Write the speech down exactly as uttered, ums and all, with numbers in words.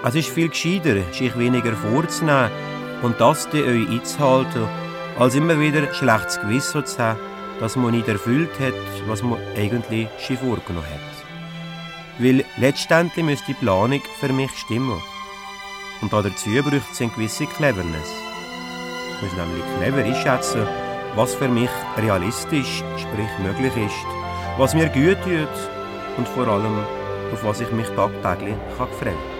Es ist viel gescheiter, sich weniger vorzunehmen und das dann euch einzuhalten, als immer wieder ein schlechtes Gewissen zu haben, dass man nicht erfüllt hat, was man eigentlich schon vorgenommen hat. Weil letztendlich müsste die Planung für mich stimmen. Und dazu braucht es eine gewisse Cleverness. Ich muss nämlich clever einschätzen, was für mich realistisch, sprich möglich ist, was mir gut tut und vor allem, auf was ich mich tagtäglich freuen kann.